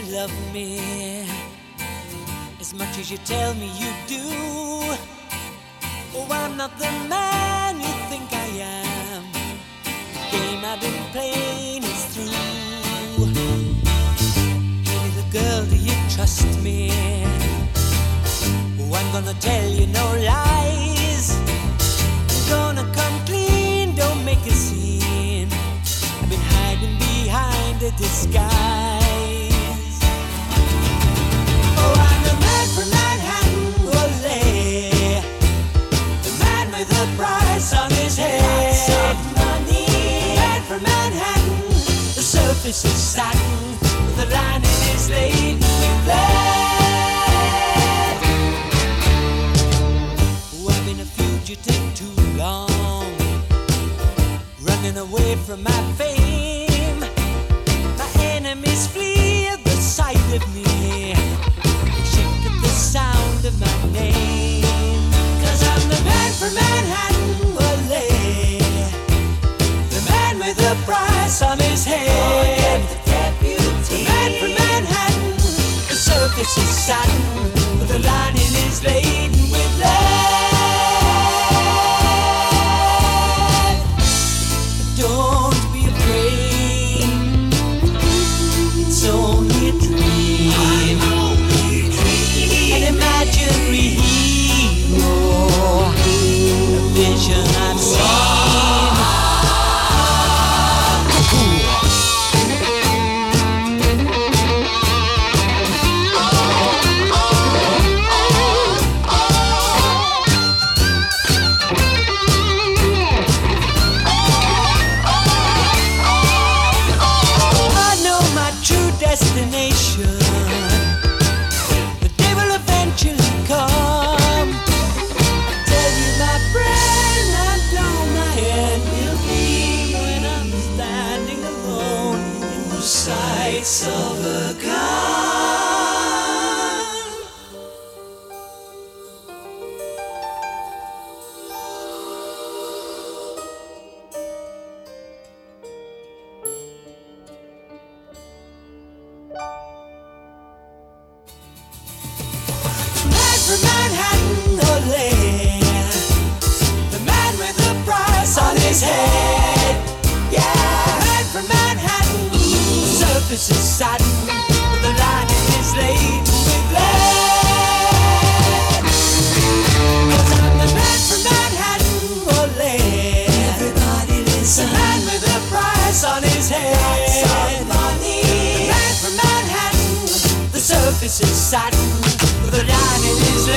love me as much as you tell me you do. Oh, I'm not the man you think I am. The game I've been playing is through. Hey, little girl, do you trust me? Oh, I'm gonna tell you no lies. I'm gonna come clean, don't make a scene. I've been hiding behind a disguise. Oh, I'm the man from Manhattan, ole. The man with the price on his head. Lots of money. The man from Manhattan. The surface is satin, the lining is laden with lead. Oh, I've been a fugitive too long, running away from my fame. My enemies flee at the sight of me. They shake at the sound of my name. 'Cause I'm the man from Manhattan, ole. The man with the price on his head. The deputy. The man from Manhattan. The surface is satin, but the lining is laden with lead. Don't be afraid. It's only a dream. An imaginary hero. A vision I've seen. I know my true destination. The day will eventually come. Tell you, my friend, I know my end will be when I'm standing alone in the sights of a gun. Man from Manhattan, ole. The man with the price on his head. Yeah, man from Manhattan. The surface is satin, but the lining is laden with lead. 'Cause I'm the man from Manhattan, ole. Everybody listen. The man with the price on his head. Lots of money. The man from Manhattan. The surface is satin, but the lining is